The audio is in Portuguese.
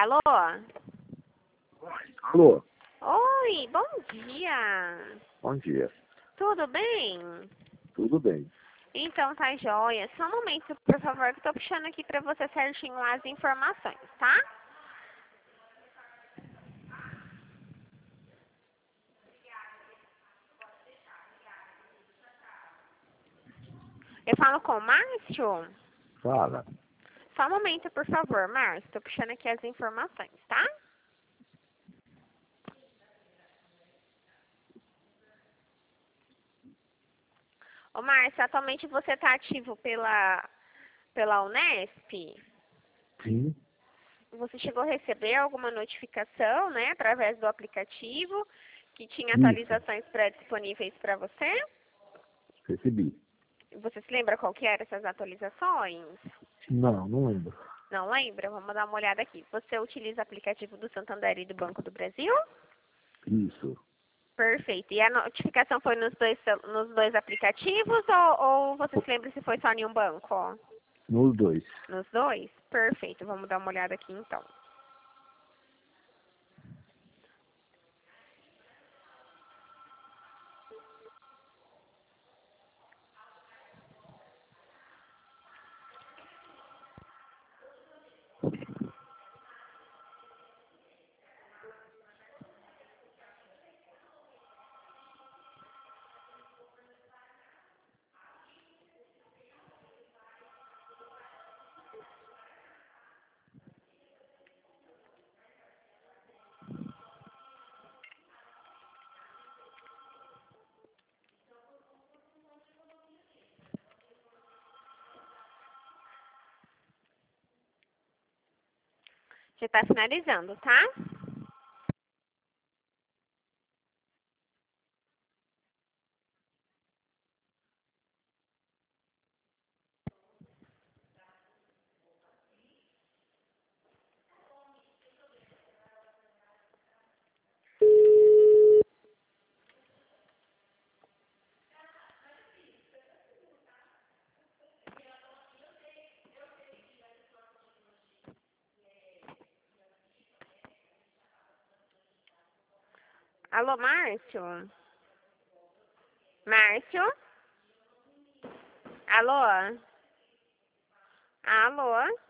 Alô? Alô, Oi, bom dia. bom dia. Tudo bem? Tudo bem? Então tá joia. Só um momento, por favor, que eu tô puxando aqui pra você certinho as informações, tá? Eu falo com o Márcio? Fala. Só um momento, por favor, Márcio. Tô puxando aqui as informações, tá? Ô, Márcio, atualmente você tá ativo pela Unesp? Sim, Você chegou a receber alguma notificação, né, através do aplicativo, que tinha isso. atualizações pré-disponíveis para você? Recebi. Você se lembra qual que eram essas atualizações? Não, não lembro. Não lembra? Vamos dar uma olhada aqui. Você utiliza o aplicativo do Santander e do Banco do Brasil? Isso. Perfeito. E a notificação foi nos dois aplicativos ou você se lembra se foi só em um banco? Nos dois. Nos dois? Perfeito. Vamos dar uma olhada aqui então. Já está finalizando, tá? Alô, Márcio? Márcio? Alô? Alô?